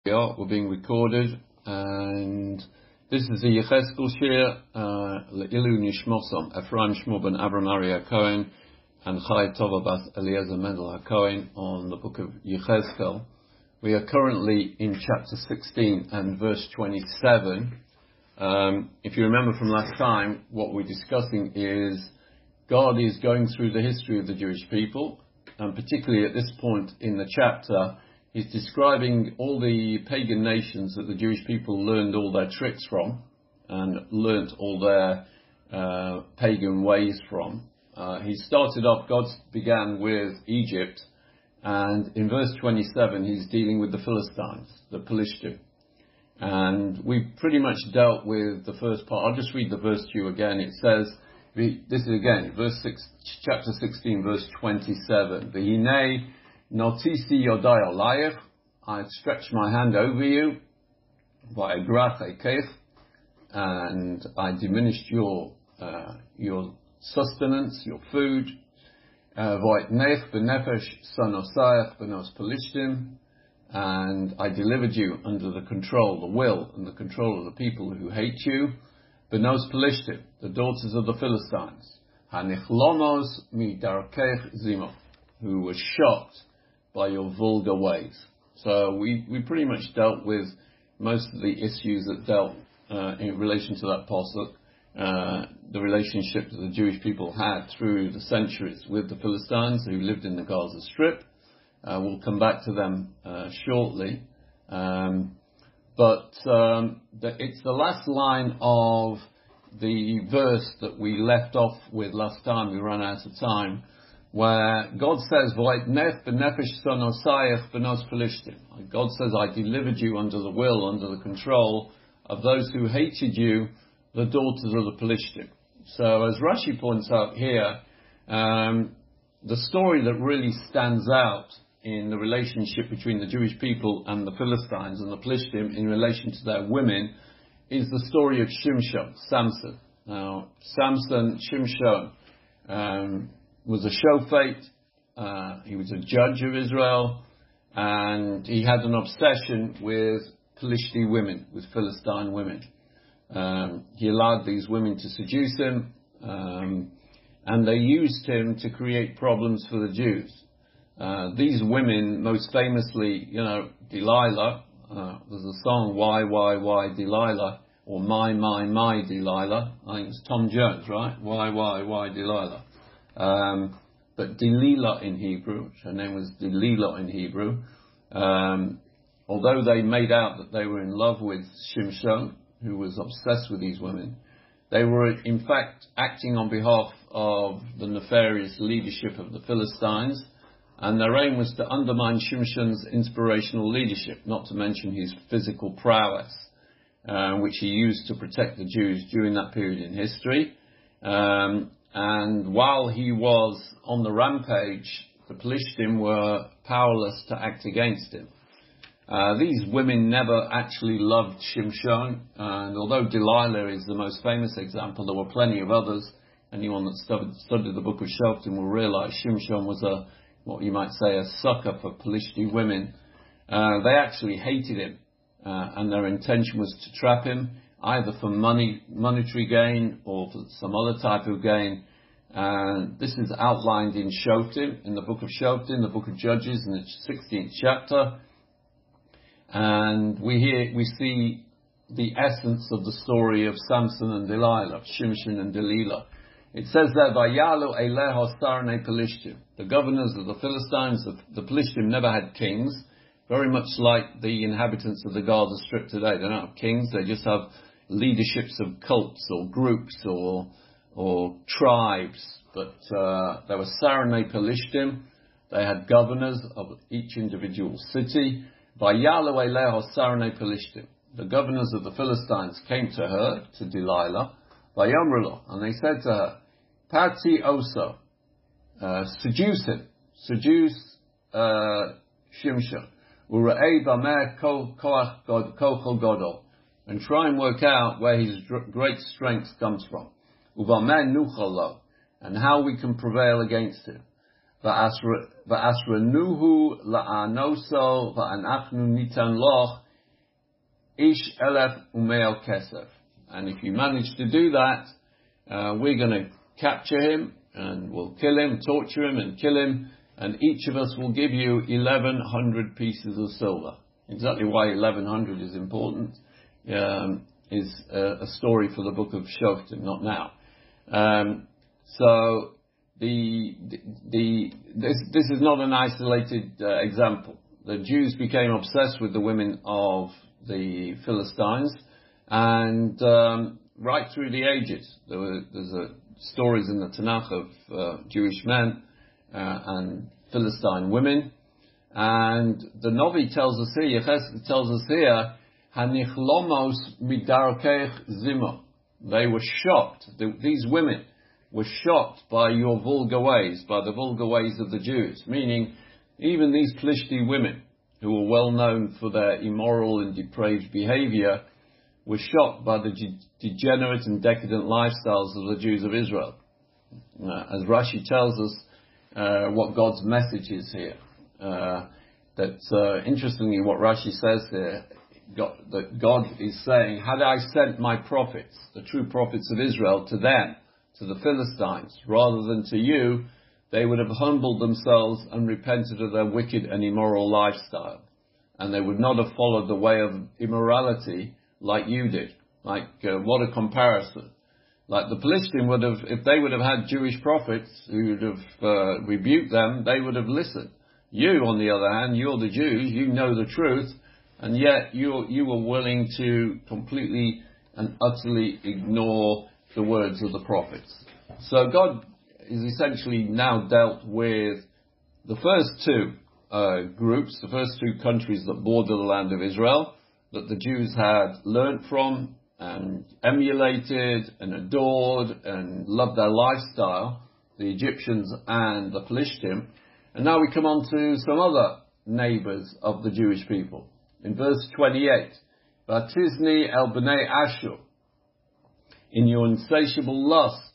We're being recorded, and this is the Yechezkel Shir, Le'ilu Nishmosam, Ephraim Shmuel ben Avram Aryeh Cohen, and Chai Tova Bas Eliezer Mendel HaKohen on the book of Yechezkel. We are currently in chapter 16 and verse 27. If you remember from last time, what we're discussing is God is going through the history of the Jewish people, and particularly at this point in the chapter, he's describing all the pagan nations that the Jewish people learned all their tricks from and learnt all their pagan ways from. He started off, God began with Egypt, and in verse 27 he's dealing with the Philistines, the Pelishtim. And we pretty much dealt with the first part. I'll just read the verse to you again. It says, this is again, chapter 16, verse 27. V'hinei notisi yodai alayich, I stretch my hand over you, va'egrach ekeich, and I diminished your sustenance, your food. Va'etnech b'nefesh sanosayach b'nos Pelishtim, and I delivered you under the control, the will and the control of the people who hate you. B'nos Pelishtim, the daughters of the Philistines. Hanichlomos mi darkeich zimoth, who were shocked by your vulgar ways. So we pretty much dealt with most of the issues that dealt in relation to that pasuk, the relationship that the Jewish people had through the centuries with the Philistines who lived in the Gaza Strip. We'll come back to them shortly. But it's the last line of the verse that we left off with last time. We ran out of time, where God says, God says, I delivered you under the will, under the control of those who hated you, the daughters of the Pelishtim. So as Rashi points out here, the story that really stands out in the relationship between the Jewish people and the Philistines and the Pelishtim in relation to their women is the story of Shimshon, Samson. Now, Shimshon, was a shofet, he was a judge of Israel, and he had an obsession with Pelishti women, with Philistine women. He allowed these women to seduce him, and they used him to create problems for the Jews. These women, most famously, Delilah, there's a song, Why, Delilah, or My, Delilah. I think it's Tom Jones, right? Why, Delilah. But Delilah in Hebrew, her name was Delilah in Hebrew, although they made out that they were in love with Shimshon, who was obsessed with these women, they were in fact acting on behalf of the nefarious leadership of the Philistines, and their aim was to undermine Shimshon's inspirational leadership, not to mention his physical prowess, which he used to protect the Jews during that period in history. And while he was on the rampage, the Pelishtim were powerless to act against him. These women never actually loved Shimshon, and although Delilah is the most famous example, there were plenty of others. Anyone that studied the book of Shoftim will realize Shimshon was what you might say, a sucker for Pelishti women. They actually hated him, and their intention was to trap him, either for monetary gain or for some other type of gain. And this is outlined in Shoftim, in the book of Shoftim, the book of Judges, in the 16th chapter. And we see the essence of the story of Samson and Delilah, of Shimshon and Delilah. It says there, Vayalu eleho sarnei Pelishtim. The governors of the Philistines, the Pelishtim never had kings, very much like the inhabitants of the Gaza Strip today. They don't have kings, they just have leaderships of cults or groups or tribes. But there were sarnei Pelishtim. They had governors of each individual city. Vayalu eleho sarnei Pelishtim. The governors of the Philistines came to her, to Delilah, Vayomru, and they said to her, Pati oso, seduce him, seduce Shimshon, urei bameh koach kochel godol, and try and work out where his great strength comes from, uvameh nuchal lo, and how we can prevail against him. Va'asranuhu la'anoso va'anachnu nitan loch Ish elef umeal kesef. And if you manage to do that, we're going to capture him and we'll kill him, torture him and kill him, and each of us will give you 1,100 pieces of silver. Exactly why 1,100 is important is a story for the book of Shoftim, not now. So this is not an isolated example. The Jews became obsessed with the women of the Philistines, and right through the ages, there's stories in the Tanakh of Jewish men and Philistine women, and the Novi tells us here, Yechezkel tells us here, Hanichlomos midarkech zimo. They were shocked. These women were shocked by your vulgar ways, by the vulgar ways of the Jews. Meaning, even these Plishti women, who were well known for their immoral and depraved behavior, were shocked by the degenerate and decadent lifestyles of the Jews of Israel. As Rashi tells us, what God's message is here. Interestingly, what Rashi says here, that God is saying, had I sent my prophets, the true prophets of Israel, to them, to the Philistines, rather than to you, they would have humbled themselves and repented of their wicked and immoral lifestyle. And they would not have followed the way of immorality like you did. What a comparison. Like the Philistines would have, if they would have had Jewish prophets who would have rebuked them, they would have listened. You, on the other hand, you're the Jews, you know the truth, and yet you were willing to completely and utterly ignore the words of the prophets. So God is essentially now dealt with the first two groups, the first two countries that border the land of Israel, that the Jews had learnt from and emulated and adored and loved their lifestyle, the Egyptians and the Philistines. And now we come on to some other neighbours of the Jewish people. In verse 28, Vatizni el b'nei Ashur, in your insatiable lust,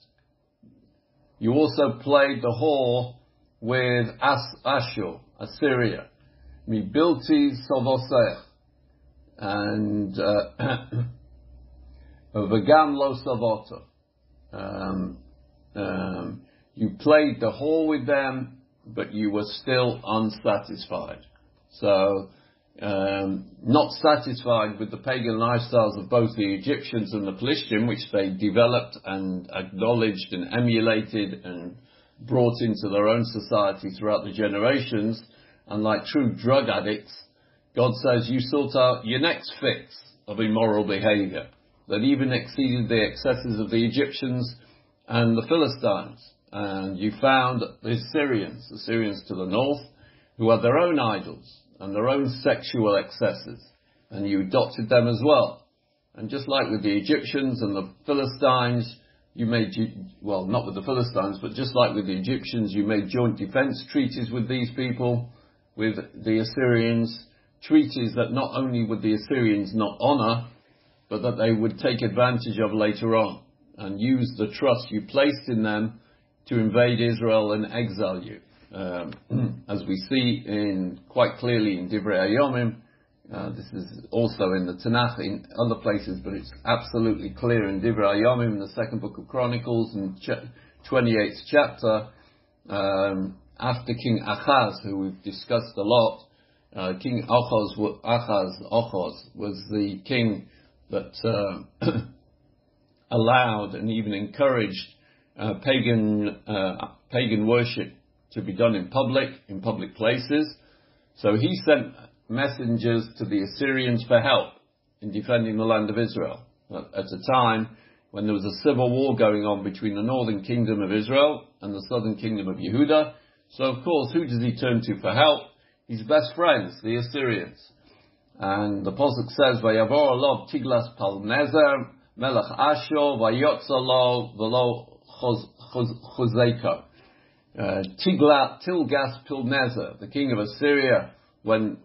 you also played the whore with Ashur, Assyria, mibilti sovosech, and v'gam lo savoto. You played the whore with them, but you were still unsatisfied. So, not satisfied with the pagan lifestyles of both the Egyptians and the Philistines, which they developed and acknowledged and emulated and brought into their own society throughout the generations, and like true drug addicts, God says you sought out your next fix of immoral behavior that even exceeded the excesses of the Egyptians and the Philistines. And you found the Assyrians to the north, who had their own idols and their own sexual excesses, and you adopted them as well. And just like with the Egyptians and the Philistines, you made, well, not with the Philistines, but just like with the Egyptians, you made joint defense treaties with these people, with the Assyrians, treaties that not only would the Assyrians not honor, but that they would take advantage of later on, and use the trust you placed in them to invade Israel and exile you. As we see quite clearly in Divrei Hayomim, this is also in the Tanakh in other places, but it's absolutely clear in Divrei Hayomim, in the second book of Chronicles, in 28th chapter, after King Achaz, who we've discussed a lot. King Achaz was the king that allowed and even encouraged pagan worship to be done in public places. So he sent messengers to the Assyrians for help in defending the land of Israel at a time when there was a civil war going on between the northern kingdom of Israel and the southern kingdom of Yehuda. So of course, who does he turn to for help? His best friends, the Assyrians. And the Pasuk says, Vayavor alav Tiglath-Pilneser melech Ashur vayotza lo v'lo chozeko. Tilgath-Pilneser, the king of Assyria, when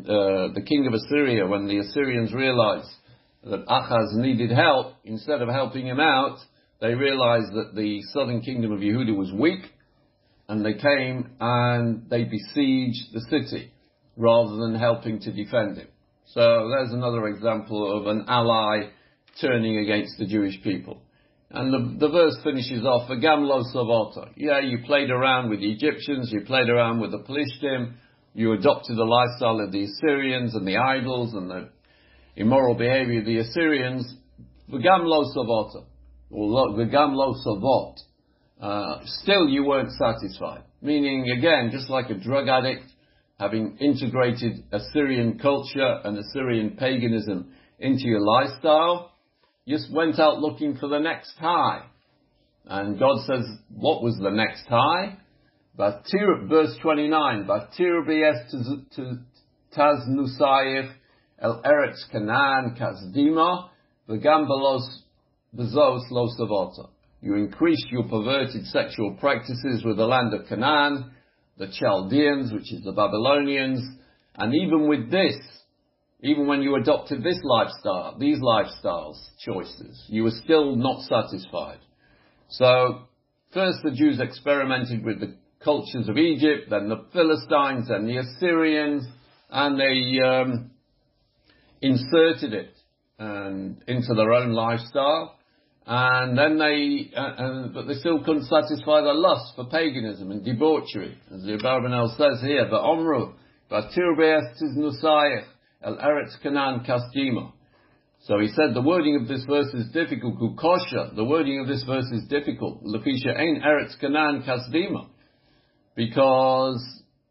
the Assyrians realized that Achaz needed help, instead of helping him out, they realized that the southern kingdom of Yehuda was weak, and they came and they besieged the city rather than helping to defend it. So there's another example of an ally turning against the Jewish people. And the verse finishes off, V'gam lo savota. Yeah, you played around with the Egyptians, you played around with the Pelishtim, you adopted the lifestyle of the Assyrians and the idols and the immoral behavior of the Assyrians. V'gam lo savota. Or v'gam lo savot. Still you weren't satisfied. Meaning, again, just like a drug addict, having integrated Assyrian culture and Assyrian paganism into your lifestyle, you just went out looking for the next high. And God says, what was the next high? Verse 29, Batir b'es taz nusayif el eretz Canaan kazdima v'gam bezos lo savota. You increased your perverted sexual practices with the land of Canaan, the Chaldeans, which is the Babylonians, and even with this, even when you adopted this lifestyle, these lifestyles choices, you were still not satisfied. So, first the Jews experimented with the cultures of Egypt, then the Philistines, then the Assyrians, and they inserted it into their own lifestyle. And then but they still couldn't satisfy their lust for paganism and debauchery, as the Abarbanel says here. But Omru, Batir be'estis nusayich el eretz Canaan kasdima. So he said the wording of this verse is difficult. Kukosha, the wording of this verse is difficult. Lefisha ein eretz Canaan kasdima, because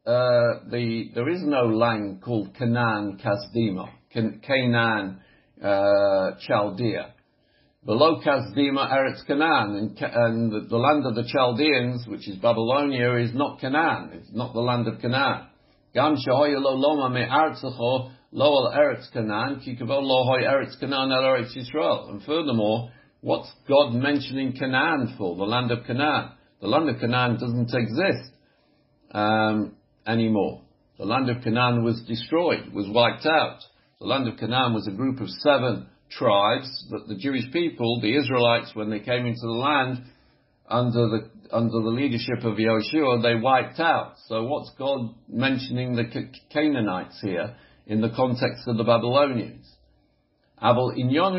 there is no land called Canaan kasdima, Canaan Chaldea. Below Kasdima, Eretz Canaan, and the land of the Chaldeans, which is Babylonia, is not Canaan. It's not the land of Canaan. Gam shehoya lo loma me artzacho lo al Eretz Canaan, ki kavol lo hoy Eretz Canaan el Eretz Yisrael. And furthermore, what's God mentioning Canaan for? The land of Canaan. The land of Canaan doesn't exist anymore. The land of Canaan was destroyed, was wiped out. The land of Canaan was a group of 7 tribes that the Jewish people, the Israelites, when they came into the land under the leadership of Yehoshua, they wiped out. So what's God mentioning the Canaanites here in the context of the Babylonians? But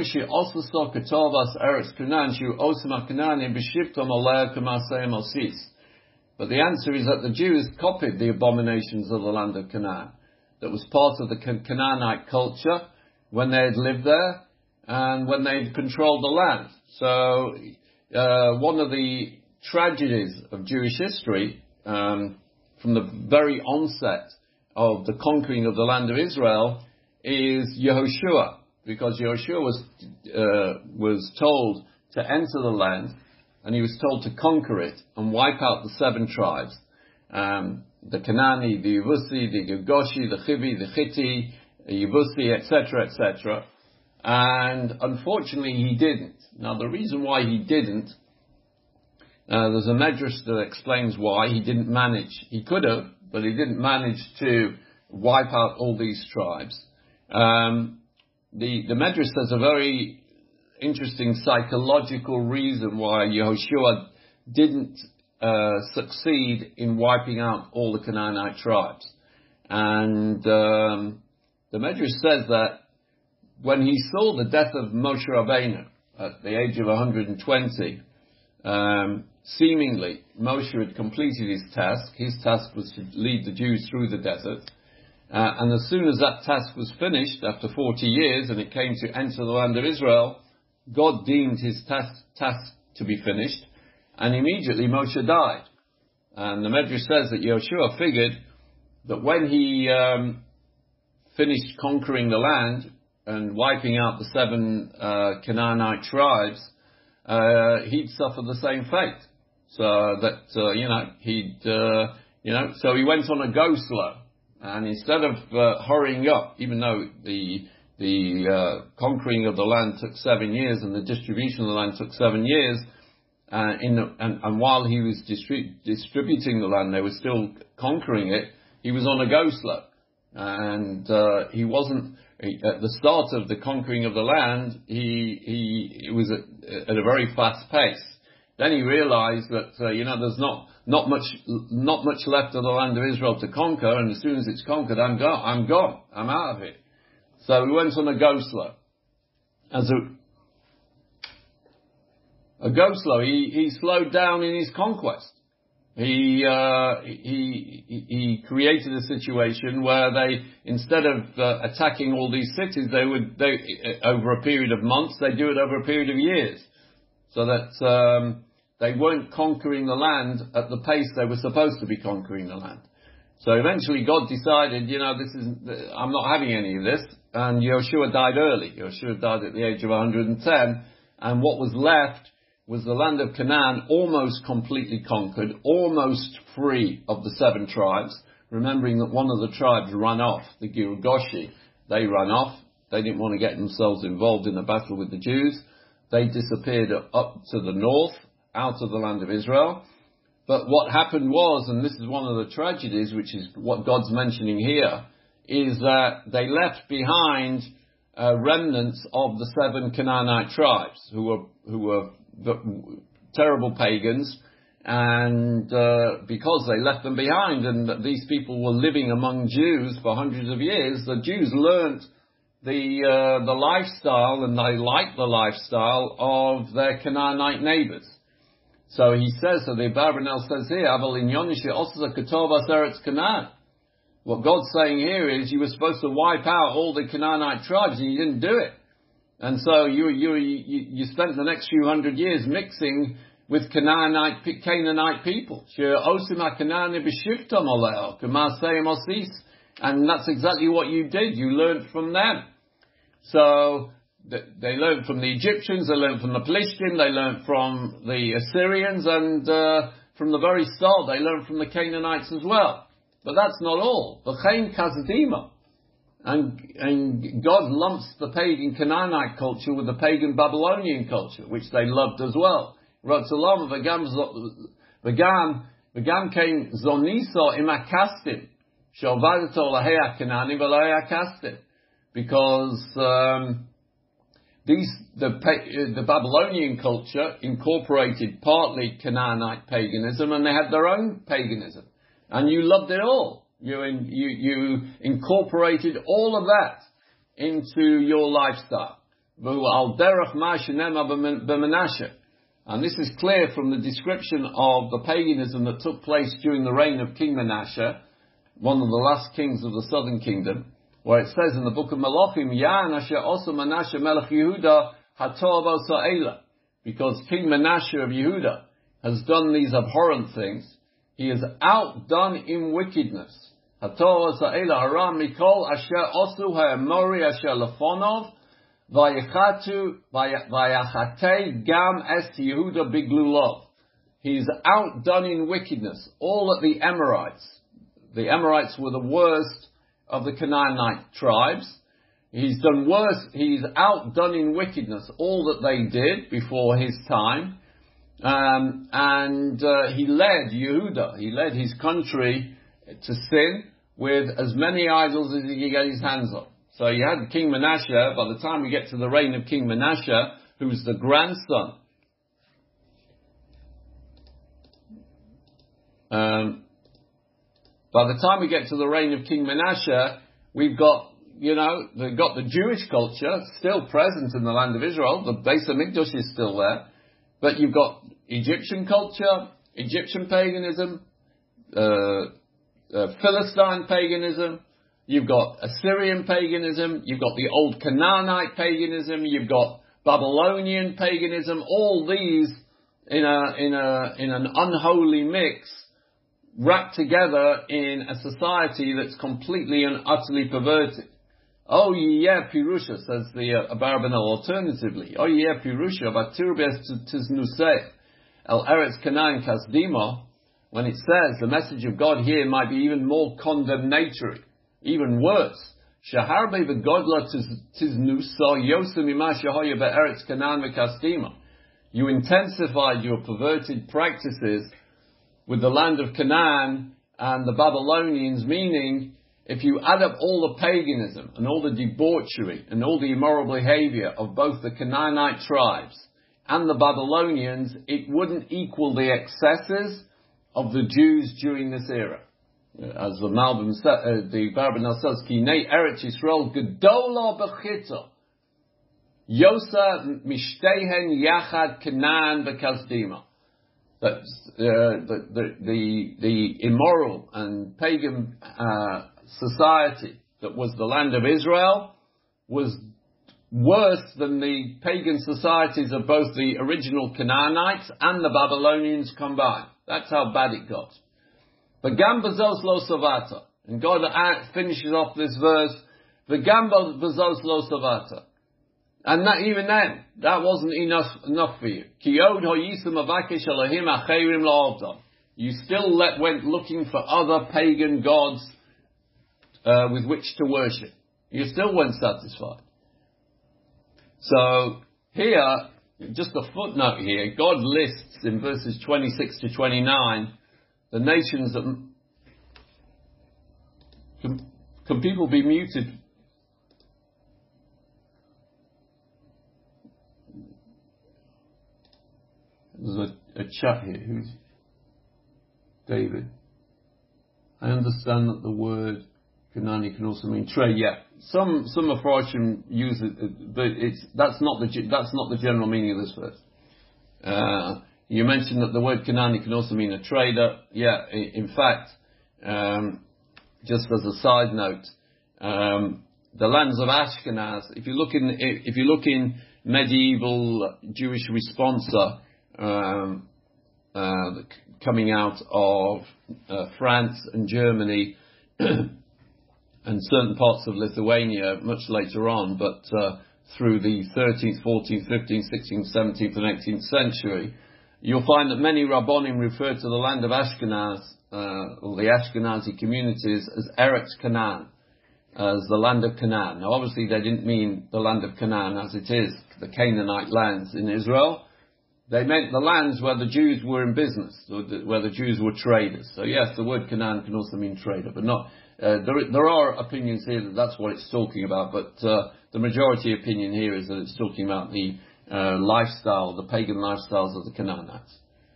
the answer is that the Jews copied the abominations of the land of Canaan. That was part of the Canaanite culture when they had lived there and when they controlled the land. So, one of the tragedies of Jewish history, from the very onset of the conquering of the land of Israel, is Yehoshua, because Yehoshua was told to enter the land, and he was told to conquer it and wipe out the 7 tribes, the Canaani, the Yevusi, the Girgashi, the Chivi, the Chiti, the Yevusi, etc., etc. And unfortunately he didn't. Now the reason why he didn't, there's a medrash that explains why he didn't manage. He could have, but he didn't manage to wipe out all these tribes. The medrash says a very interesting psychological reason why Yehoshua didn't succeed in wiping out all the Canaanite tribes. And the medrash says that when he saw the death of Moshe Rabbeinu at the age of 120, seemingly Moshe had completed his task. His task was to lead the Jews through the desert. And as soon as that task was finished, after 40 years, and it came to enter the land of Israel, God deemed his task to be finished, and immediately Moshe died. And the Medrash says that Yehoshua figured that when he finished conquering the land and wiping out the 7 Canaanite tribes, he'd suffer the same fate. So that, so he went on a go slow. And instead of hurrying up, even though the conquering of the land took 7 years and the distribution of the land took 7 years, and while he was distributing the land, they were still conquering it, he was on a go slow. And he wasn't, at the start of the conquering of the land, he was at a very fast pace. Then he realized that, there's not much left of the land of Israel to conquer, and as soon as it's conquered, I'm gone. I'm out of it. So he went on a go slow. As a go slow, he slowed down in his conquest. He created a situation where they, instead of attacking all these cities, they over a period of months, they do it over a period of years, so that they weren't conquering the land at the pace they were supposed to be conquering the land. So eventually, God decided, I'm not having any of this, and Joshua died early. Joshua died at the age of 110, and what was left was the land of Canaan almost completely conquered, almost free of the 7 tribes, remembering that one of the tribes ran off, the Girgashi. They ran off. They didn't want to get themselves involved in the battle with the Jews. They disappeared up to the north, out of the land of Israel. But what happened was, and this is one of the tragedies, which is what God's mentioning here, is that they left behind remnants of the 7 Canaanite tribes who were terrible pagans, and because they left them behind, and these people were living among Jews for hundreds of years, the Jews learnt the lifestyle, and they liked the lifestyle of their Canaanite neighbours. So he says, so the Abarbanel says here, what God's saying here is you were supposed to wipe out all the Canaanite tribes, and you didn't do it. And so you spent the next few hundred years mixing with Canaanite people. And that's exactly what you did. You learned from them. So they learned from the Egyptians, they learned from the Plishtim, they learned from the Assyrians, and from the very start they learned from the Canaanites as well. But that's not all. V'chein kasdima. And God lumps the pagan Canaanite culture with the pagan Babylonian culture, which they loved as well. Ratzalam v'gam kein zoniso imakastim shovadato lahea kanani v'lohea kastim. Because the Babylonian culture incorporated partly Canaanite paganism, and they had their own paganism, and you loved it all. You incorporated all of that into your lifestyle. And this is clear from the description of the paganism that took place during the reign of King Manasseh, one of the last kings of the southern kingdom, where it says in the book of Malachim, Yan asher osa Manasseh melech Yehuda hatov osa eila. Because King Manasseh of Yehuda has done these abhorrent things, he is outdone in wickedness. Hatov osa eila haram mikol asher osu ha'emori asher lefonov vayachate gam es Yehuda biglulov. He is outdone in wickedness. All at the Amorites. The Amorites were the worst of the Canaanite tribes. He's done worse. He's outdone in wickedness all that they did before his time. And he led Yehuda, he led his country to sin with as many idols as he could get his hands on. So you had King Manasseh. By the time we get to the reign of King Manasseh, who's the grandson by the time we get to the reign of King Manasseh, we've got, they've got the Jewish culture still present in the land of Israel. The Beis HaMikdash is still there. But you've got Egyptian culture, Egyptian paganism, Philistine paganism, you've got Assyrian paganism, you've got the old Canaanite paganism, you've got Babylonian paganism, all these in an unholy mix, wrapped together in a society that's completely and utterly perverted. Oh yeah, Pirusha, says the Abarbanel alternatively. Oh yeah, Pirusha, Batir Tiznuseh, El Eretz Canaan Kasdima, when it says the message of God here might be even more condemnatory, even worse. Shaharbe v'godla Tiznusa Yosem Ima Shahoya Be'eretz Canaan v'Kasdima. You intensified your perverted practices with the land of Canaan and the Babylonians, meaning if you add up all the paganism and all the debauchery and all the immoral behavior of both the Canaanite tribes and the Babylonians, it wouldn't equal the excesses of the Jews during this era. as the Malbim the Barbanel says, Ki nei Eretz Yisrael gedola b'chita, Yosa mishtehen yachad Canaan v'Kasdima. That the immoral and pagan society that was the land of Israel was worse than the pagan societies of both the original Canaanites and the Babylonians combined. That's how bad it got. But V'gam b'zos lo savata. And God finishes off this verse, V'gam b'zos lo savata. And that, even then, that wasn't enough for you. Ki od ho'yisam avakesh Elohim acherim la'avdam. You still went looking for other pagan gods with which to worship. You still weren't satisfied. So here, just a footnote here, God lists in verses 26 to 29 the nations that... Can people be muted? There's a chat here. Who's David? I understand that the word Kanani can also mean trade. Yeah, some Mepharshim use it, but that's not the general meaning of this verse. You mentioned that the word Kanani can also mean a trader. Yeah, in fact, just as a side note, the lands of Ashkenaz. If you look in medieval Jewish responsa coming out of France and Germany. And certain parts of Lithuania much later on, but through the 13th, 14th, 15th, 16th, 17th and 18th century, you'll find that many Rabbonim refer to the land of Ashkenaz, or the Ashkenazi communities, as Eretz Canaan, as the land of Canaan. Now obviously they didn't mean the land of Canaan as it is, the Canaanite lands in Israel. They meant the lands where the Jews were in business, or where the Jews were traders. So yes, the word Canaan can also mean trader, but not... There are opinions here that that's what it's talking about, but the majority opinion here is that it's talking about the lifestyle, the pagan lifestyles of the Canaanites.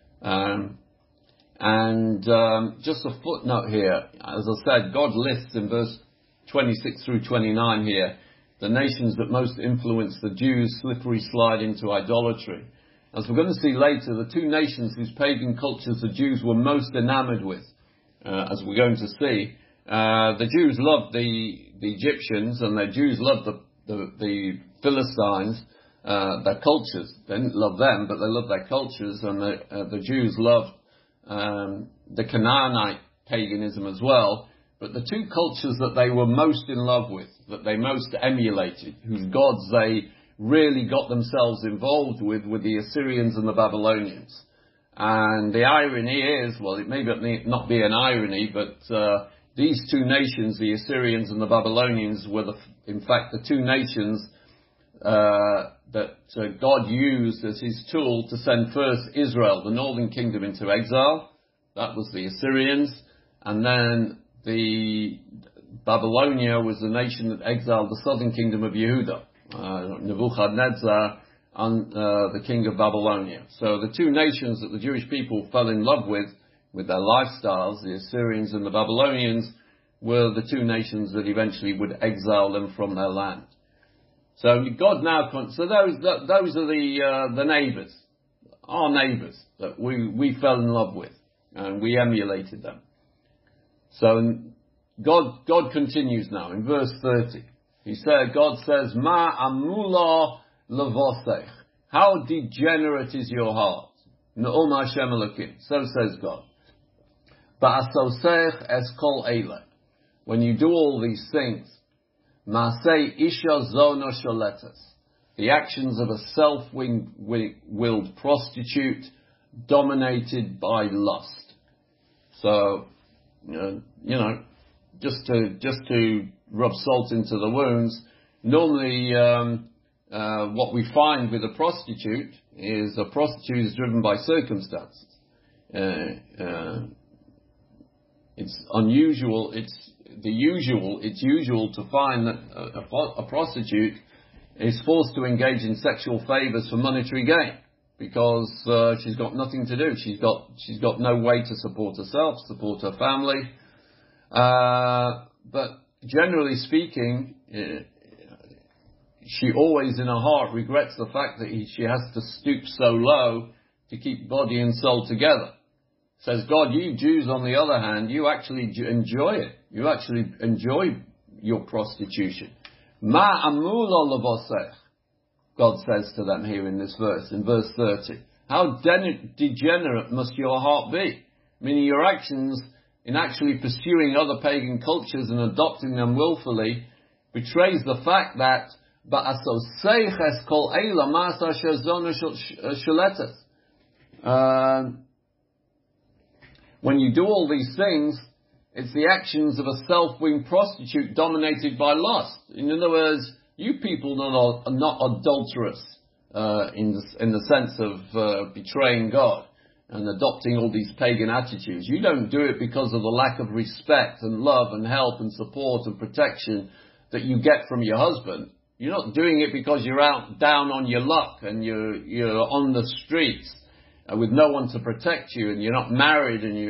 Just a footnote here, as I said, God lists in verse 26 through 29 here the nations that most influence the Jews' slippery slide into idolatry. As we're going to see later, the two nations whose pagan cultures the Jews were most enamored with, as we're going to see, the Jews loved the Egyptians, and the Jews loved the Philistines, their cultures. They didn't love them, but they loved their cultures, and the Jews loved the Canaanite paganism as well. But the two cultures that they were most in love with, that they most emulated, whose gods they really got themselves involved with, were the Assyrians and the Babylonians. And the irony is, well, it may not be an irony, but these two nations, the Assyrians and the Babylonians, were in fact the two nations that God used as his tool to send first Israel, the northern kingdom, into exile. That was the Assyrians. And then the Babylonia was the nation that exiled the southern kingdom of Yehuda, Nebuchadnezzar and the king of Babylonia. So the two nations that the Jewish people fell in love with their lifestyles, the Assyrians and the Babylonians, were the two nations that eventually would exile them from their land. So God now, so those are the neighbours, our neighbours that we fell in love with, and we emulated them. So God continues now in verse 30. God says, Ma amula levosech. How degenerate is your heart? Ne'om Hashem Elokim. So says God. Ba'asosech es kol eileh. When you do all these things, Ma'aseh isha zono sholetas. The actions of a self-willed prostitute dominated by lust. So, just to rub salt into the wounds, normally what we find with a prostitute is driven by circumstances. It's unusual. It's usual to find that a prostitute is forced to engage in sexual favours for monetary gain, because she's got nothing to do. She's got no way to support herself, support her family. But generally speaking, she always in her heart regrets the fact that she has to stoop so low to keep body and soul together. Says God, you Jews on the other hand, you actually enjoy it. You actually enjoy your prostitution. Ma amula levosech, God says to them here in this verse, in verse 30. How degenerate must your heart be? Meaning your actions in actually pursuing other pagan cultures and adopting them willfully betrays the fact that when you do all these things, it's the actions of a self-winged prostitute dominated by lust. In other words, you people are not adulterous in the sense of betraying God and adopting all these pagan attitudes. You don't do it because of the lack of respect and love and help and support and protection that you get from your husband. You're not doing it because you're out down on your luck and you're on the streets with no one to protect you, and you're not married, and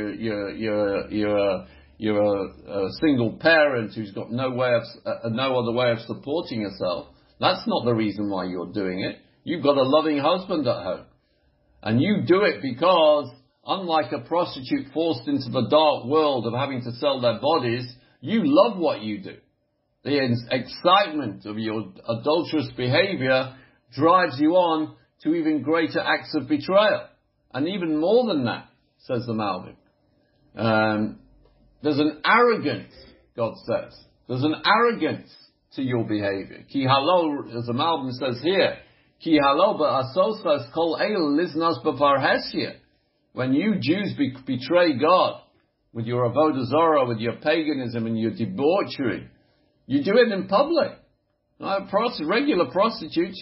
you're a single parent who's got no other way of supporting yourself. That's not the reason why you're doing it. You've got a loving husband at home. And you do it because, unlike a prostitute forced into the dark world of having to sell their bodies, you love what you do. The excitement of your adulterous behavior drives you on to even greater acts of betrayal. And even more than that, says the Malbim. There's an arrogance, God says. There's an arrogance to your behavior. Ki halo, as the Malbim says here, Ki halo ba'asosas kol eil liznas b'varhesia. When you Jews betray God with your avodah zarah, with your paganism and your debauchery, you do it in public. Regular prostitutes,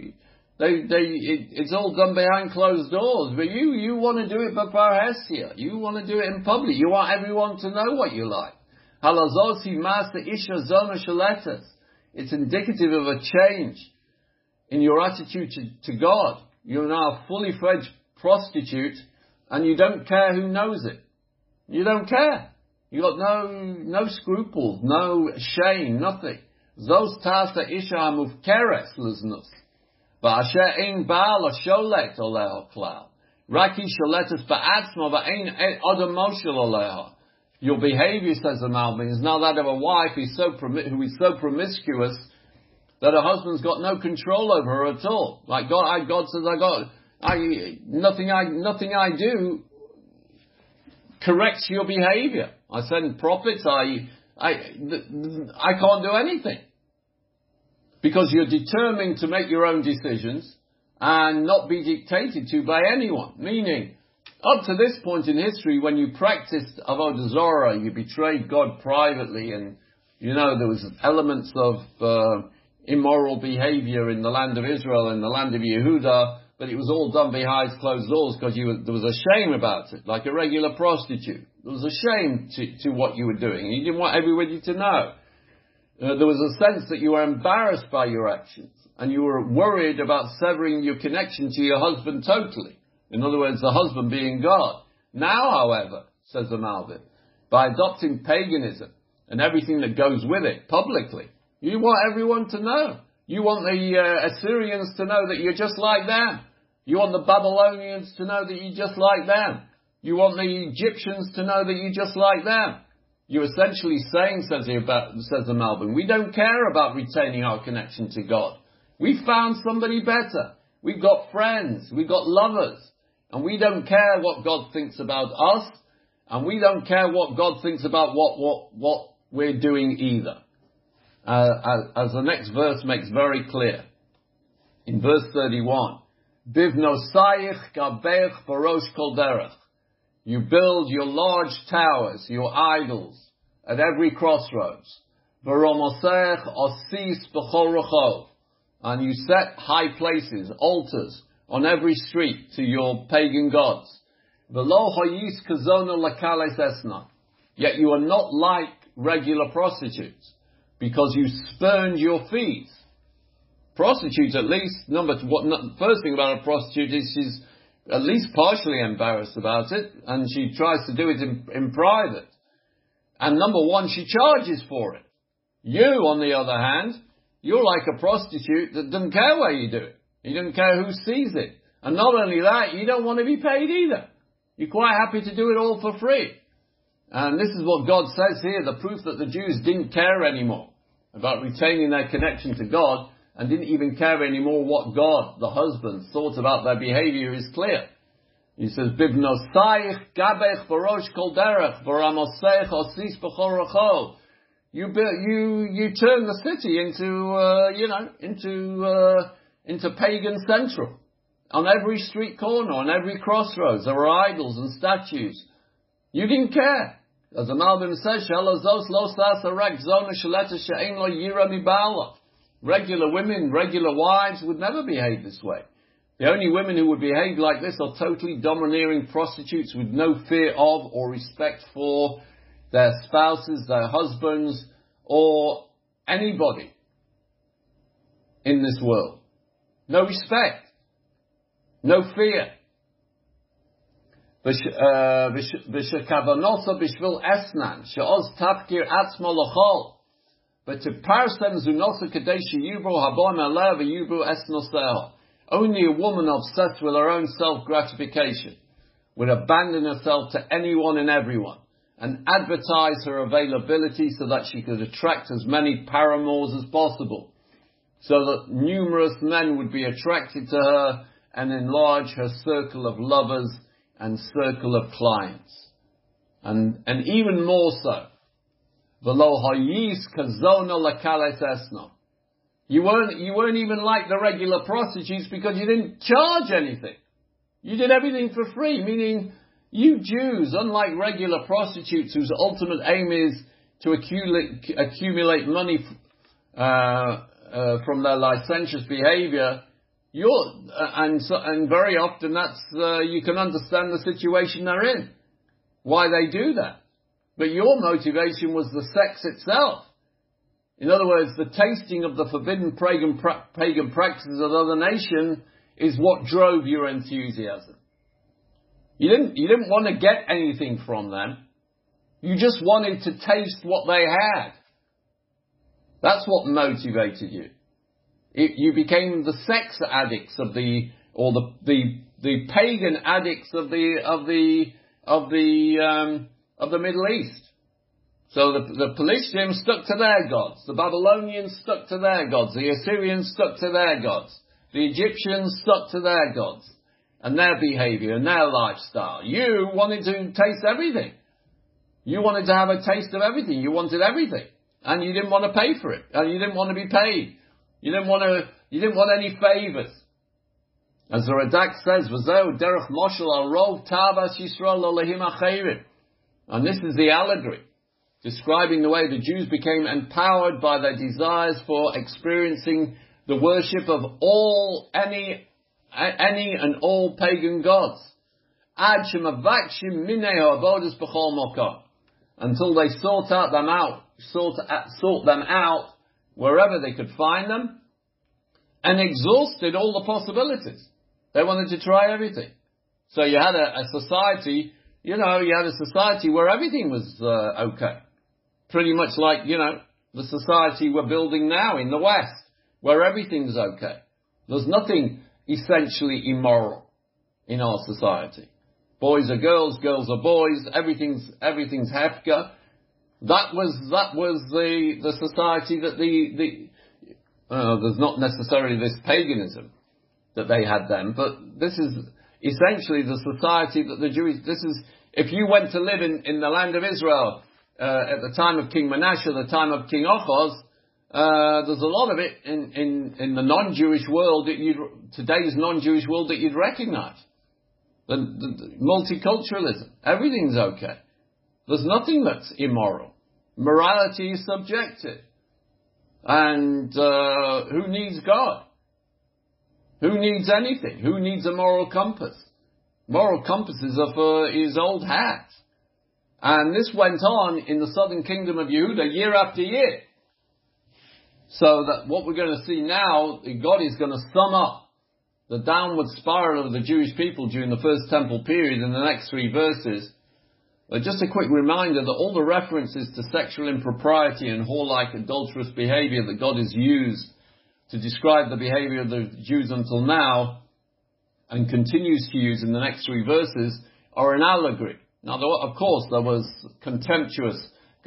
it's all done behind closed doors. But you want to do it b'parhesia. You want to do it in public. You want everyone to know what you like. Halazosi master isha zona shaletas. It's indicative of a change in your attitude to God. You're now a fully fledged prostitute, and you don't care who knows it. You don't care. You got no scruples, no shame, nothing. Zos tasta isha amufkeres liznus. Ba'asher ein baal sholet oleha klal. Raki sholetus ba'atzma ba'ein adam moshel oleha. Your behavior, says the Malbim, is now that of a wife who is so promiscuous that her husband's got no control over her at all. Like God says, nothing I do corrects your behavior. I send prophets, I can't do anything. Because you're determined to make your own decisions and not be dictated to by anyone. Meaning, up to this point in history, when you practiced avodah zarah, you betrayed God privately, and there was elements of immoral behavior in the land of Israel and the land of Yehuda, but it was all done behind closed doors because there was a shame about it, like a regular prostitute. There was a shame to what you were doing. You didn't want everybody to know. There was a sense that you were embarrassed by your actions, and you were worried about severing your connection to your husband totally. In other words, the husband being God. Now, however, says the Malbim, by adopting paganism and everything that goes with it publicly, you want everyone to know. You want the Assyrians to know that you're just like them. You want the Babylonians to know that you're just like them. You want the Egyptians to know that you're just like them. You're essentially saying, says the Malbim, we don't care about retaining our connection to God. We found somebody better. We've got friends. We've got lovers. And we don't care what God thinks about us. And we don't care what God thinks about what we're doing either. As the next verse makes very clear. In verse 31, Bivnosayich gabeich barosh kol derech. You build your large towers, your idols, at every crossroads. V'romosech osis b'chol rechov. And you set high places, altars, on every street to your pagan gods. V'lo hoyis kazona lakales esna. Yet you are not like regular prostitutes, because you spurned your fees. Prostitutes, at least, first thing about a prostitute is she's at least partially embarrassed about it, and she tries to do it in private. And number one, she charges for it. You, on the other hand, you're like a prostitute that doesn't care where you do it. You don't care who sees it. And not only that, you don't want to be paid either. You're quite happy to do it all for free. And this is what God says here, the proof that the Jews didn't care anymore about retaining their connection to God and didn't even care anymore what God, the husband, thought about their behavior is clear. He says, Bibnosayich gabech barosh kol derech v'ramoseich osis b'chol rachol. You turn the city into pagan central. On every street corner, on every crossroads, there were idols and statues. You didn't care. As the Malbim says, regular women, regular wives would never behave this way. The only women who would behave like this are totally domineering prostitutes with no fear of or respect for their spouses, their husbands, or anybody in this world. No respect. No fear. But to parsem zunosa kadesh yubro habom alev yubro esnosel. Only a woman obsessed with her own self-gratification would abandon herself to anyone and everyone and advertise her availability so that she could attract as many paramours as possible, so that numerous men would be attracted to her and enlarge her circle of lovers and circle of clients. And even more so, v'lo hayis kazona lakales esno. You weren't even like the regular prostitutes because you didn't charge anything. You did everything for free, meaning you Jews, unlike regular prostitutes whose ultimate aim is to accumulate money from their licentious behavior, and very often that's you can understand the situation they're in, why they do that. But your motivation was the sex itself. In other words, the tasting of the forbidden pagan practices of the other nation is what drove your enthusiasm. You didn't want to get anything from them. You just wanted to taste what they had. That's what motivated you. You became the sex addicts of the pagan addicts of the Middle East. So the Pelishtim stuck to their gods, the Babylonians stuck to their gods, the Assyrians stuck to their gods, the Egyptians stuck to their gods, and their behavior and their lifestyle. You wanted to taste everything. You wanted to have a taste of everything. You wanted everything. And you didn't want to pay for it. And you didn't want to be paid. You didn't want any favors. As the Radak says, V'zeu derech moshel al rov tavas Yisrael olehim acherim. And this is the allegory, describing the way the Jews became empowered by their desires for experiencing the worship of any and all pagan gods. Ad shemavakshim minei ha'avodas b'chol mokom. Until they sought them out wherever they could find them, and exhausted all the possibilities. They wanted to try everything. So you had a society, you had a society where everything was okay. Pretty much like, the society we're building now in the West, where everything's okay. There's nothing essentially immoral in our society. Boys are girls, girls are boys, everything's hefka. That was the society that there's not necessarily this paganism that they had then, but this is essentially the society that the Jewish, if you went to live in the land of Israel, at the time of King Manasseh, the time of King Ochoz, there's a lot of it in the non-Jewish world today's non-Jewish world that you'd recognize. The multiculturalism. Everything's okay. There's nothing that's immoral. Morality is subjective. And who needs God? Who needs anything? Who needs a moral compass? Moral compasses are for his old hat. And this went on in the southern kingdom of Yehuda year after year. So that what we're going to see now, God is going to sum up the downward spiral of the Jewish people during the first temple period in the next 3 verses. Just a quick reminder that all the references to sexual impropriety and whore-like adulterous behavior that God has used to describe the behavior of the Jews until now, and continues to use in the next 3 verses, are an allegory. Now, of course, there was contemptuous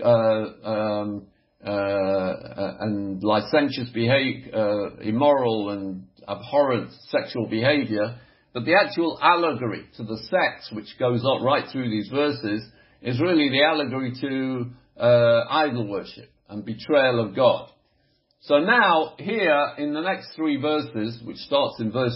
and licentious immoral and abhorrent sexual behavior, but the actual allegory to the sex, which goes up right through these verses, is really the allegory to idol worship and betrayal of God. So now, here, in the next 3 verses, which starts in verse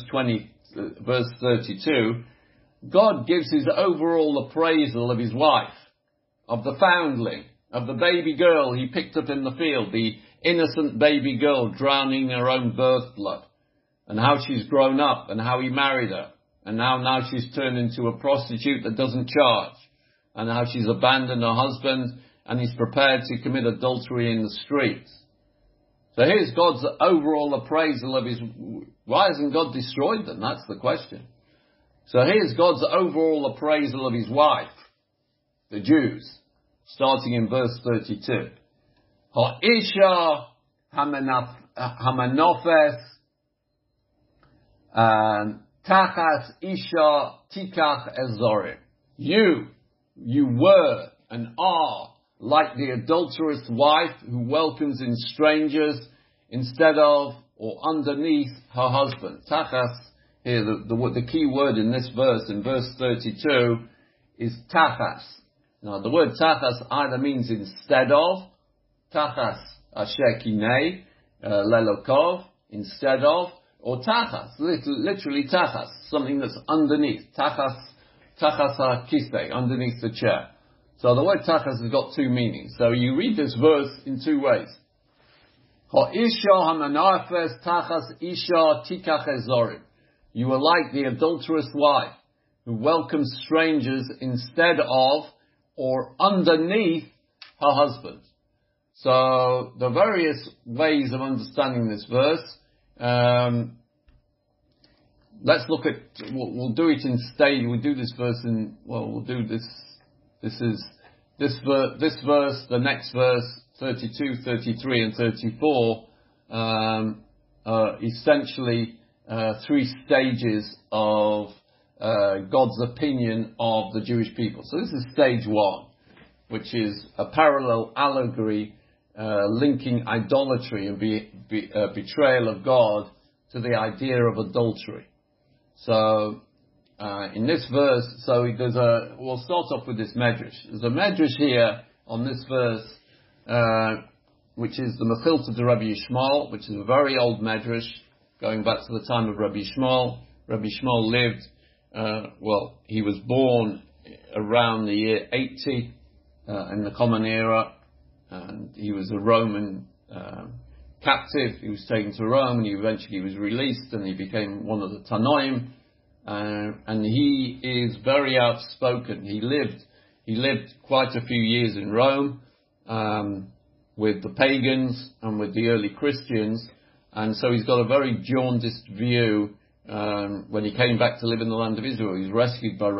32, God gives his overall appraisal of his wife, of the foundling, of the baby girl he picked up in the field, the innocent baby girl drowning in her own birth blood, and how she's grown up, and how he married her, and now she's turned into a prostitute that doesn't charge, and how she's abandoned her husband, and he's prepared to commit adultery in the streets. So here's God's overall appraisal of his... Why hasn't God destroyed them? That's the question. So here's God's overall appraisal of his wife, the Jews, starting in verse 32. Ha'isha hamanofes tachas isha tikach ezorim. You were and are like the adulterous wife who welcomes in strangers instead of or underneath her husband. Tachas, here the key word in this verse, in verse 32, is tachas. Now the word tachas either means instead of, tachas asher kinei lelokov, instead of, or tachas, literally tachas, something that's underneath. Tachas ha-kisei, underneath the chair. So the word tachas has got 2 meanings. So you read this verse in 2 ways. Ha'isha hamanafes tachas isha tikach ezorim. You are like the adulterous wife who welcomes strangers instead of or underneath her husband. So the various ways of understanding this verse. Let's look at. We'll do it in stage. We'll do this verse in. Well, we'll do this. This verse, the next verse, 32, 33, and 34, essentially 3 stages of God's opinion of the Jewish people. So this is stage 1, which is a parallel allegory linking idolatry and betrayal of God to the idea of adultery. So in this verse, we'll start off with this medrash. There's a medrash here on this verse, which is the Mechilta to Rabbi Yishmael, which is a very old medrash, going back to the time of Rabbi Yishmael. Rabbi Yishmael lived, he was born around the year 80, in the Common Era, and he was a Roman, captive. He was taken to Rome, and he eventually was released, and he became one of the Tanoim. And he is very outspoken. He lived quite a few years in Rome, with the pagans and with the early Christians. And so he's got a very jaundiced view. When he came back to live in the land of Israel, he was rescued by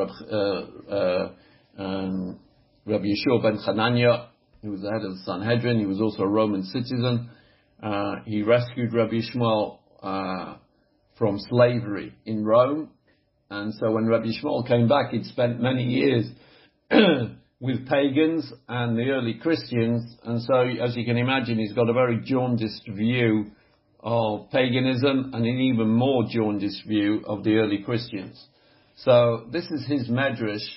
Rabbi Yeshua ben Hanania, who was the head of the Sanhedrin. He was also a Roman citizen. He rescued Rabbi Yishmael from slavery in Rome. And so when Rabbi Yishmael came back, he'd spent many years with pagans and the early Christians. And so, as you can imagine, he's got a very jaundiced view of paganism and an even more jaundiced view of the early Christians. So this is his medrash,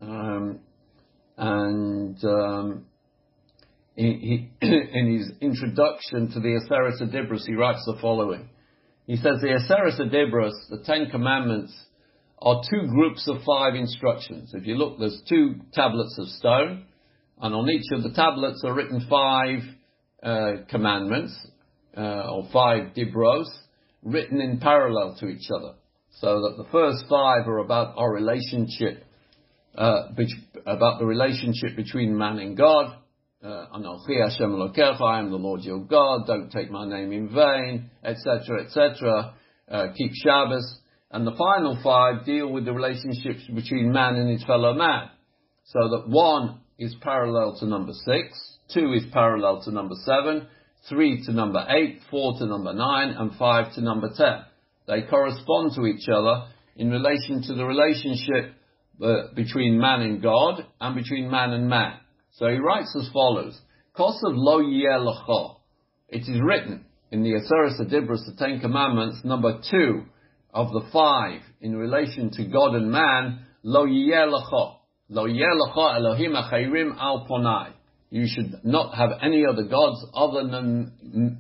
in his introduction to the Aseret Dibros, he writes the following. He says, the Aseret Dibros, the 10 Commandments, are 2 groups of 5 instructions. If you look, there's 2 tablets of stone, and on each of the tablets are written 5 commandments, or 5 dibros, written in parallel to each other. So that the first 5 are about our relationship, about the relationship between man and God. Anochi Hashem Elokecha, I am the Lord your God, don't take my name in vain, etc., etc. Keep Shabbos. And the final 5 deal with the relationships between man and his fellow man. so that 1 is parallel to number 6, 2 is parallel to number 7, 3 to number 8, 4 to number 9, and 5 to number 10. They correspond to each other in relation to the relationship between man and God and between man and man. So he writes as follows: Kosav lo yeh lecha. It is written in the Aseres HaDibros, the 10 Commandments, number 2 of the 5 in relation to God and man, lo yeh lecha. Lo yeh lecha Elohim achayrim al ponai. You should not have any other gods other than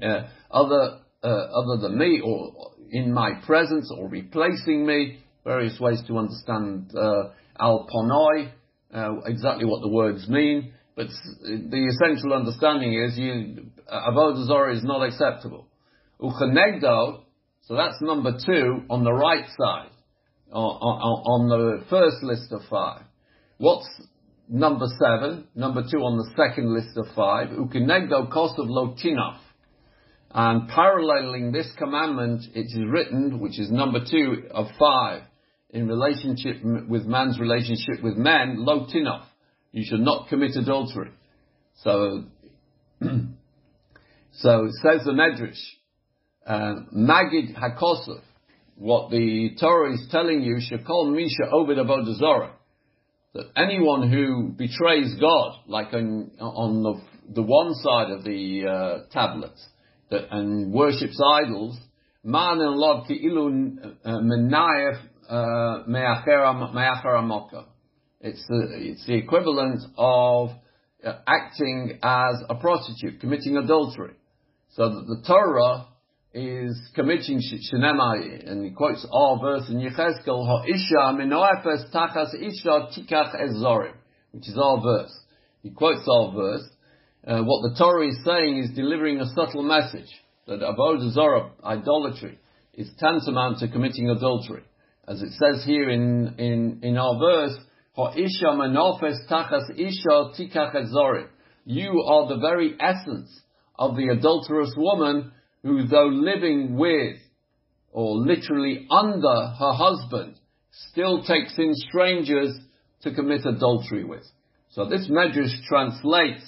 me, or in my presence, or replacing me. Various ways to understand al ponai, exactly what the words mean. But the essential understanding is avodah zarah is not acceptable. Uchenegdo, so that's number 2 on the right side, on the first list of 5. What's number 7? Number 2 on the second list of 5. Uchenegdo kosav lo tinaf. And paralleling this commandment, it is written, which is number 2 of 5, in relationship with man's relationship with men, lo tinaf. You should not commit adultery. So it says the Medrash, Magid HaKosov, what the Torah is telling you, Shekol Misha Oved Avodah Zarah, that anyone who betrays God, like on the one side of the tablet, and worships idols, Man and Lod Ki'ilu Menayef Me'achar HaMokah. It's the equivalent of acting as a prostitute, committing adultery. So that the Torah is committing Shenema, and he quotes our verse in Yechezkel, Ha'isha minoefes tachas isha tikach ezorim, which is our verse. He quotes our verse. What the Torah is saying is delivering a subtle message, that avodah zarah, idolatry, is tantamount to committing adultery. As it says here in our verse, Ha'isha menofes tachas isha tikach ezorim. You are the very essence of the adulterous woman who, though living with, or literally under her husband, still takes in strangers to commit adultery with. So this Medrash translates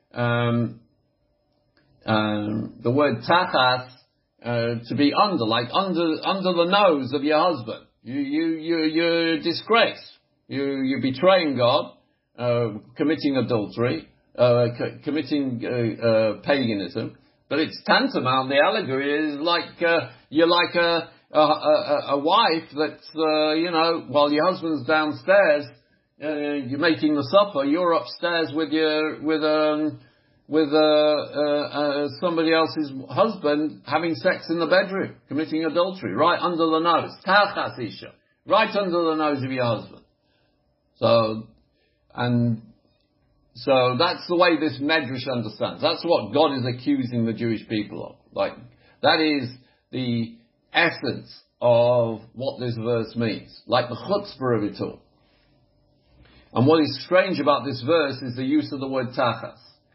the word tachas to be under, like under the nose of your husband. You're disgrace. You're betraying God, committing adultery, committing paganism. But it's tantamount. The allegory is like you're like a wife that's while your husband's downstairs, you're making the supper. You're upstairs with somebody else's husband, having sex in the bedroom, committing adultery, right under the nose. Tachas isha, right under the nose of your husband. So that's the way this Medrash understands. That's what God is accusing the Jewish people of. Like, that is the essence of what this verse means. Like the chutzpah of it all. And what is strange about this verse is the use of the word tachas.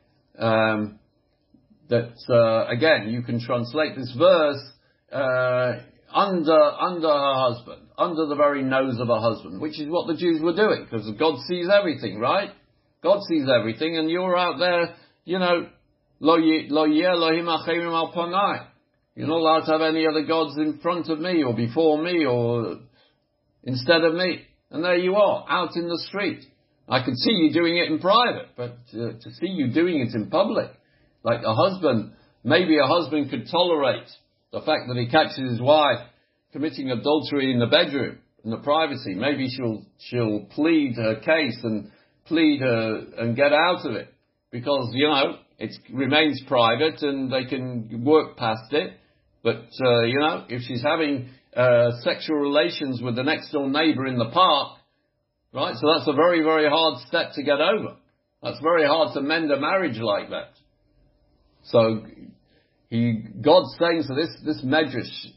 Again, you can translate this verse, under her husband, under the very nose of her husband, which is what the Jews were doing, because God sees everything, right? God sees everything, and you're out there, lo yeh Elohim achayrim al panai. You're not allowed to have any other gods in front of me, or before me, or instead of me. And there you are, out in the street. I could see you doing it in private, but to see you doing it in public, like a husband, maybe a husband could tolerate the fact that he catches his wife committing adultery in the bedroom, in the privacy. Maybe she'll plead her case and get out of it, because it remains private and they can work past it. But if she's having sexual relations with the next door neighbour in the park, right? So that's a very, very hard step to get over. That's very hard to mend a marriage like that. So God's saying, so this Medrash,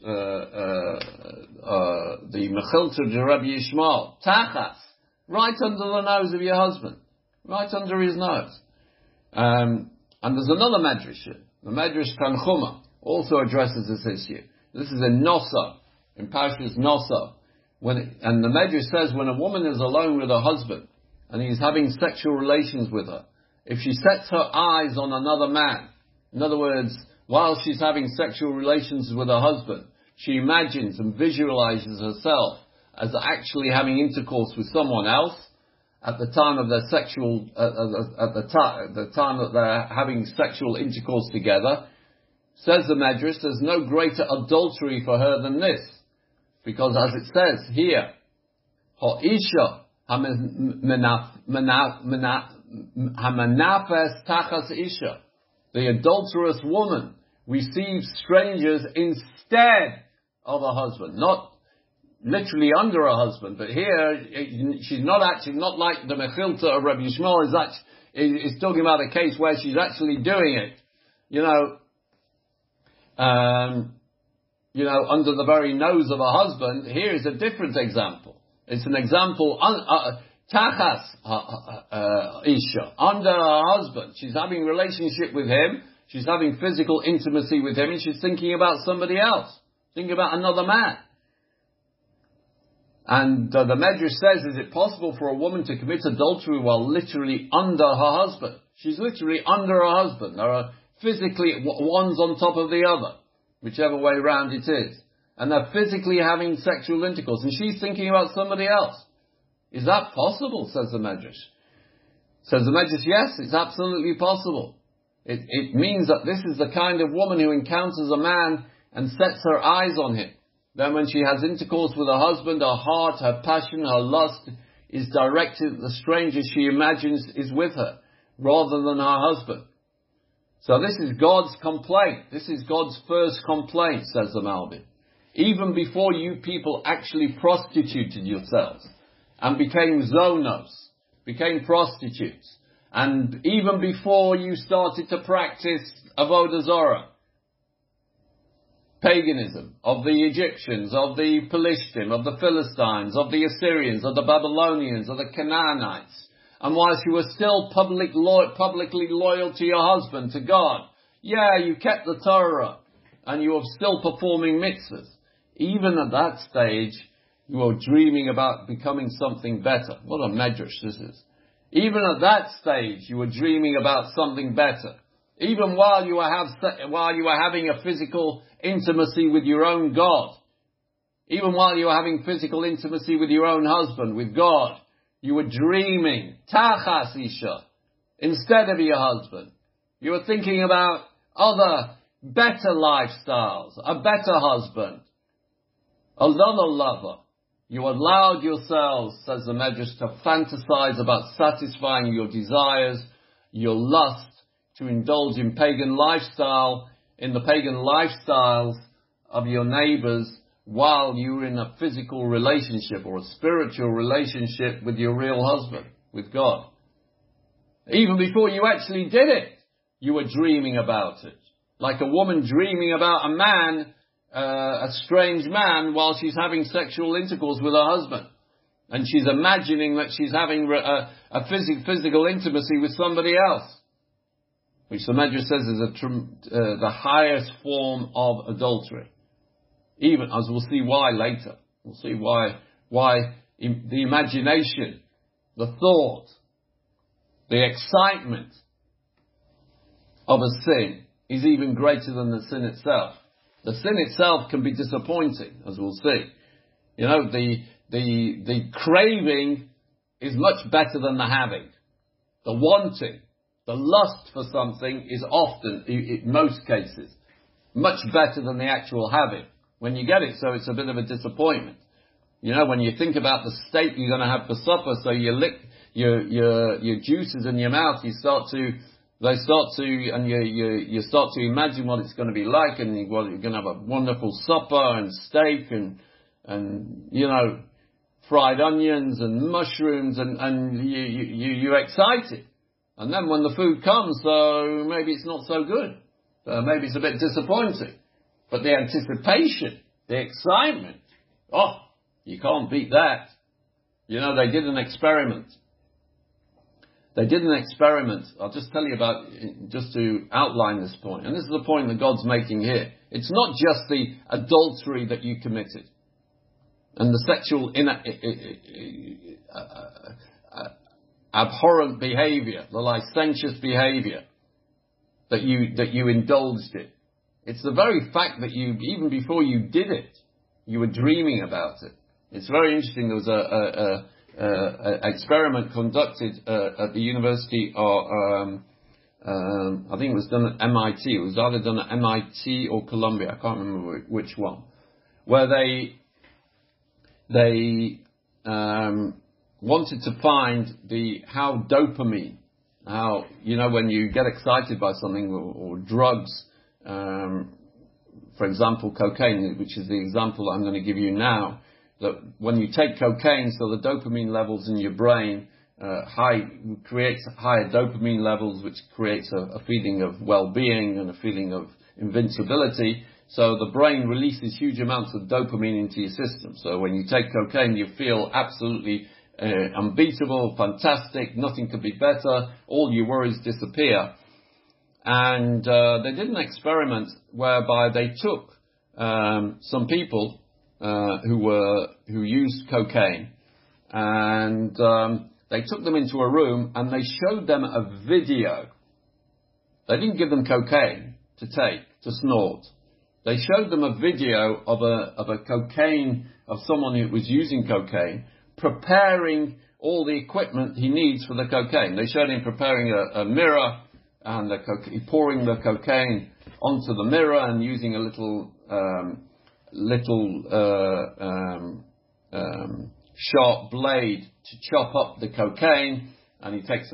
the Mechilta de Rabbi Yishmael, tachas, right under the nose of your husband, right under his nose. And there's another Medrash, the Medrash Tanchuma, also addresses this issue. This is in Nosah, in Parshas Nosah, and the Medrash says when a woman is alone with her husband, and he's having sexual relations with her, if she sets her eyes on another man, in other words, while she's having sexual relations with her husband, she imagines and visualizes herself as actually having intercourse with someone else at the time of their sexual, at the time that they're having sexual intercourse together, says the Medrash, there's no greater adultery for her than this. Because as it says here, Ha'isha hamanafes tachas isha, the adulterous woman receives strangers instead of a husband, not literally under a husband, but here she's not actually, not like the Mechilta of Rabbi Yishmael is talking about a case where she's actually doing it, under the very nose of a husband. Here is a different example. It's an example, tachas isha, under her husband. She's having a relationship with him, she's having physical intimacy with him, and she's thinking about somebody else, thinking about another man. And the Medrash says, is it possible for a woman to commit adultery while literally under her husband? She's literally under her husband. There are physically, one's on top of the other, whichever way round it is. And they're physically having sexual intercourse, and she's thinking about somebody else. Is that possible, says the Medrash? Says the Medrash, yes, it's absolutely possible. It means that this is the kind of woman who encounters a man and sets her eyes on him. Then when she has intercourse with her husband, her heart, her passion, her lust is directed at the stranger she imagines is with her, rather than her husband. So this is God's complaint. This is God's first complaint, says the Malbim. Even before you people actually prostituted yourselves and became zonos, became prostitutes, and even before you started to practice Avodah Zarah, paganism, of the Egyptians, of the Pelishtim, of the Philistines, of the Assyrians, of the Babylonians, of the Canaanites, and whilst you were still publicly loyal to your husband, to God, you kept the Torah, and you were still performing mitzvahs. Even at that stage, you were dreaming about becoming something better. What a medrash this is. Even at that stage, you were dreaming about something better. Even while you were having a physical intimacy with your own God, even while you were having physical intimacy with your own husband, with God, you were dreaming, tachas isha, instead of your husband. You were thinking about other, better lifestyles, a better husband, another lover. You allowed yourselves, says the Medrash, to fantasize about satisfying your desires, your lust, to indulge in pagan lifestyle, in the pagan lifestyles of your neighbors, while you're in a physical relationship or a spiritual relationship with your real husband, with God. Even before you actually did it, you were dreaming about it. Like a woman dreaming about a man, a strange man, while she's having sexual intercourse with her husband. And she's imagining that she's having a physical intimacy with somebody else, which the Medrash says is the highest form of adultery. Even, as we'll see why later. We'll see why the imagination, the thought, the excitement of a sin is even greater than the sin itself. The sin itself can be disappointing, as we'll see. The craving is much better than the having. The wanting, the lust for something is often, in most cases, much better than the actual having. When you get it, so it's a bit of a disappointment. When you think about the steak you're going to have for supper, so you lick your juices in your mouth, you start to imagine what it's going to be like, and you're going to have a wonderful supper and steak and fried onions and mushrooms, and you're excited. And then when the food comes, so maybe it's not so good. Maybe it's a bit disappointing. But the anticipation, the excitement, you can't beat that. They did an experiment. I'll just tell you about, just to outline this point. And this is the point that God's making here. It's not just the adultery that you committed and the sexual abhorrent behavior, the licentious behavior that you indulged in. It's the very fact that you, even before you did it, you were dreaming about it. It's very interesting. There was an experiment conducted at the University of, I think it was done at MIT. It was either done at MIT or Columbia. I can't remember which one. Where they wanted to find how dopamine, how, when you get excited by something or drugs, for example, cocaine, which is the example I'm going to give you now, that when you take cocaine, so the dopamine levels in your brain creates higher dopamine levels, which creates a feeling of well-being and a feeling of invincibility. So the brain releases huge amounts of dopamine into your system. So when you take cocaine, you feel absolutely unbeatable, fantastic, nothing could be better, all your worries disappear. And they did an experiment whereby they took some people who used cocaine, and they took them into a room and they showed them a video. They didn't give them cocaine to snort. They showed them a video of someone who was using cocaine, preparing all the equipment he needs for the cocaine. They showed him preparing a mirror and pouring the cocaine onto the mirror and using a little sharp blade to chop up the cocaine. And he takes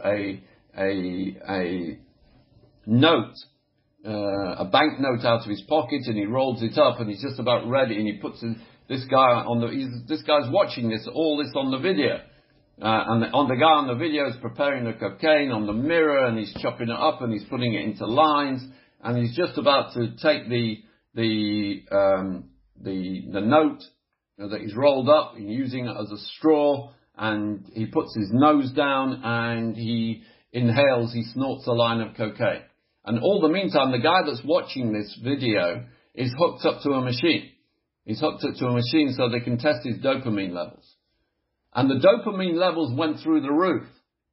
a note, a banknote out of his pocket, and he rolls it up, and he's just about ready, and he puts this guy's watching all this on the video. And the guy on the video is preparing the cocaine on the mirror, and he's chopping it up, and he's putting it into lines, and he's just about to take the note that he's rolled up, and using it as a straw, and he puts his nose down, and he inhales, he snorts a line of cocaine. And all the meantime, the guy that's watching this video is hooked up to a machine. He's hooked up to a machine so they can test his dopamine levels. And the dopamine levels went through the roof.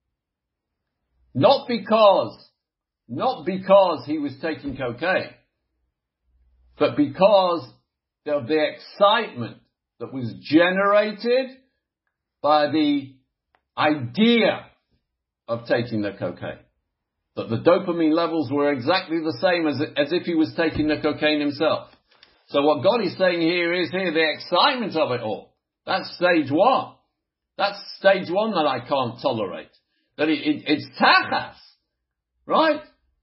Not because he was taking cocaine, but because of the excitement that was generated by the idea of taking the cocaine. That the dopamine levels were exactly the same as if he was taking the cocaine himself. So what God is saying here is the excitement of it all. That's stage one. That's stage one that I can't tolerate. That it's tachas, right?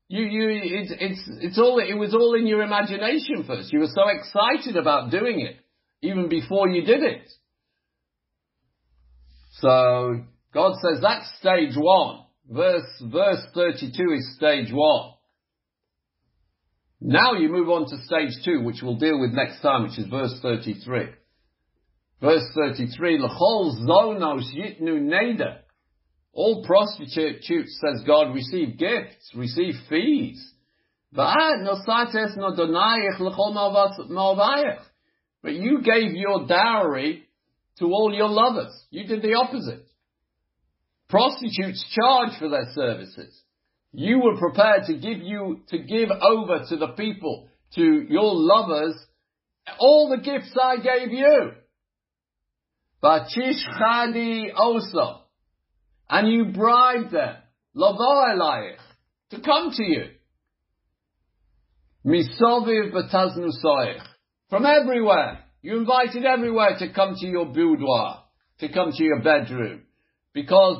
It was all in your imagination first. You were so excited about doing it, even before you did it. So God says that's stage one. Verse 32 is stage one. Now you move on to stage two, which we'll deal with next time, which is verse 33. Verse 33, L'chol zonos yitnu neder. All prostitutes, says God, receive gifts, receive fees. But you gave your dowry to all your lovers. You did the opposite. Prostitutes charge for their services. You were prepared to give over to the people, to your lovers, all the gifts I gave you. Batishchadi osa. And you bribed them, lavo elayich, to come to you. Misoviv bataznu soich. From everywhere. You invited everywhere to come to your boudoir, to come to your bedroom. Because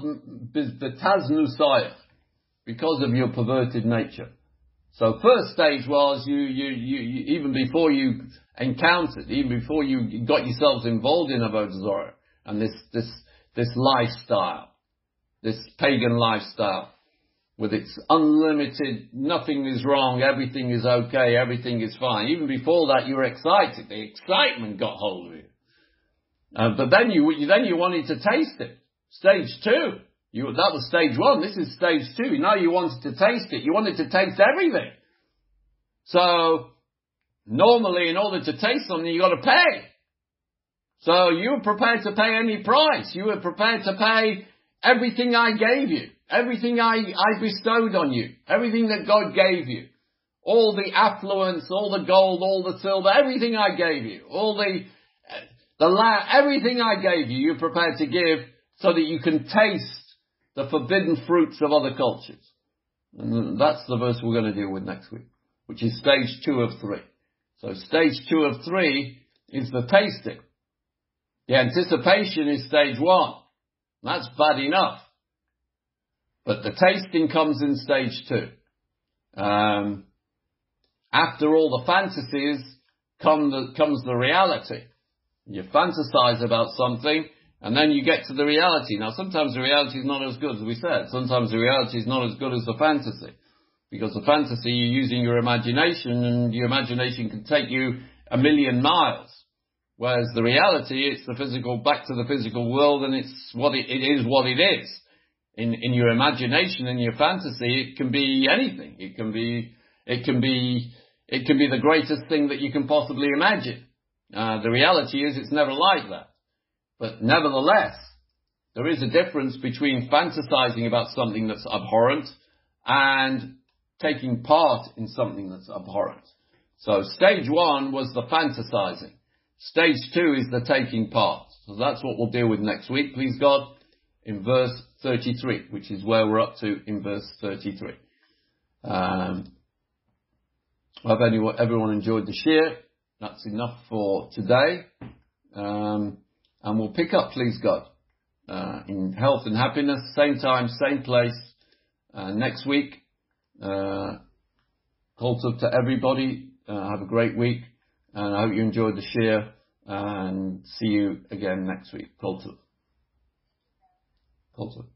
of your perverted nature. So first stage was you even before you encountered, even before you got yourselves involved in Avodah Zarah and this lifestyle, this pagan lifestyle with its unlimited, nothing is wrong, everything is okay, everything is fine. Even before that, you were excited. The excitement got hold of you. But then you wanted to taste it. Stage two. That was stage one. This is stage two. Now you wanted to taste it. You wanted to taste everything. So, normally in order to taste something, you got to pay. So you were prepared to pay any price. You were prepared to pay everything I gave you, everything I bestowed on you, everything that God gave you, all the affluence, all the gold, all the silver, everything I gave you, all the land, everything I gave you, you're prepared to give so that you can taste the forbidden fruits of other cultures. And that's the verse we're going to deal with next week, which is stage 2 of 3. So stage 2 of 3 is the tasting. The anticipation is stage 1. That's bad enough. But the tasting comes in stage 2. After all the fantasies comes the reality. You fantasize about something, and then you get to the reality. Now, sometimes the reality is not as good as we said. Sometimes the reality is not as good as the fantasy. Because the fantasy, you're using your imagination, and your imagination can take you a million miles. Whereas the reality, it's the physical, back to the physical world, and it's what it is what it is. In your imagination, in your fantasy, it can be anything. It can be the greatest thing that you can possibly imagine. The reality is it's never like that. But nevertheless, there is a difference between fantasizing about something that's abhorrent and taking part in something that's abhorrent. So stage 1 was the fantasizing. Stage 2 is the taking part. So that's what we'll deal with next week, please God, in verse 33, which is where we're up to in verse 33. I hope everyone enjoyed the share. That's enough for today. And we'll pick up, please God, in health and happiness, same time, same place, next week. Call to everybody. Have a great week. And I hope you enjoyed the share. And see you again next week. Call to.